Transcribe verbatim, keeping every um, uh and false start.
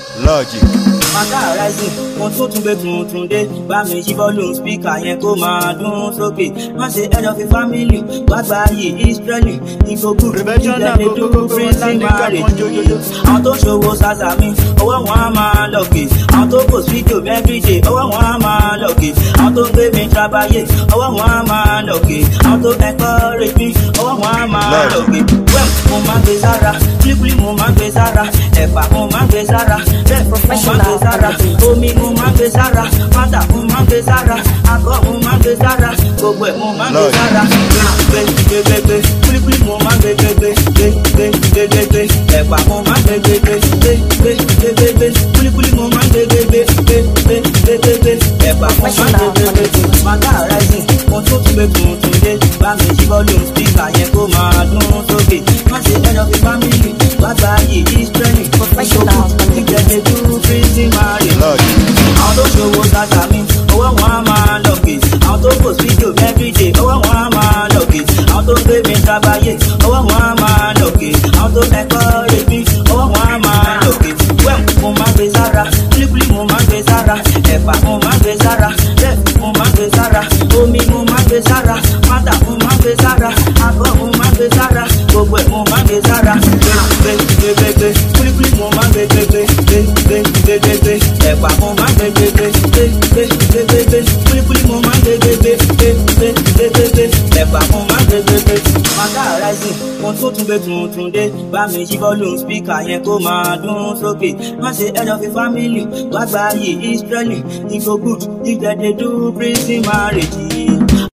Logic. Màkà rising, mo tún tún gbé tuntun dé. Bá mi yí volume speaker yẹn kó máa dún sókè. Má ṣe head of a family, gbàgbà yìí Israeli. Ìgbòkú ìjẹ́ni dúró freezing marriage. Àwọn tó ṣòwò ṣàṣà mi, ọwọ́ wọn á máa lọ́kè. Àwọn tó post video everyday, ọwọ́ wọn á máa lọ́kè. Àwọn tó gbé mi trabayé, ọwọ́ wọn á máa lọ́kè. Àwọn tó encourage mi, ọwọ́ wọn á máa lọ́kè. Wẹ́m, mo máa gbé sára, kúlíkúlí mo máa gbé sára, ẹ̀pà mo máa gbé sára, bẹ́ẹ̀ mo máa gbé sára, omi mo máa gbé sára, fanta mo máa gbé sára, akọ mo máa gbé sára, gbogbo ẹ̀ mo máa gbé sára. Gbé gbé gbé gbé, kúlíkúlí mo máa gbé gbé gbé, gbé gbé gbé gbé gbé, ẹ̀pà mo máa gbé gbé gbé, gbé gbé gbé gbé gbé, kúlíkúlí mo máa gbé gbé gbé, gbé gbé gbé gbé gbé, ẹ̀pà mo máa gbé gbé gbé. Màkà rising, mo tún tún gbé tuntun dé, bá mi yí volume speaker yẹn kó máa dún sókè. Má ṣe head of a family, gbàgbà yìí Israeli. Professional. Ìjẹ́ni dúró freezing marriage. Àwọn tó ṣòwò ṣàṣà mi, ọwọ́ wọn á máa lọ́kè. Àwọn tó post video everyday, ọwọ́ wọn á máa lọ́kè. Àwọn tó gbé mi trabayé, ọwọ́ wọn á máa lọ́kè. Àwọn tó encourage mi, ọwọ́ wọn á máa lọ́kè. Wẹ́m, mo máa gbé sára, kúlíkúlí mo máa gbé sára, ẹ̀pà mo máa gbé sára, bẹ́ẹ̀ mo máa gbé sára, omi mo máa gbé sára, fanta mo máa gbé sára, akọ mo máa gbé sára, gbogbo ẹ̀ mo máa gbé sára. Gbé gbé gbé gbé, kúlíkúlí mo máa gbé gbé gbé, gbé gbé gbé gbé gbé, ẹ̀pà mo máa gbé gbé gbé, gbé gbé gbé gbé gbé, kúlíkúlí mo máa gbé gbé gbé, gbé gbé gbé gbé gbé, ẹ̀pà mo máa gbé gbé gbé. Màkà rising, mo tún tún gbé tuntun dé, bá mi yí volume speaker yẹn kó máa dún sókè. Má ṣe head of a family, gbàgbà yìí Israeli. Ìgbò good, ìjẹ́ni dúró freezing marriage.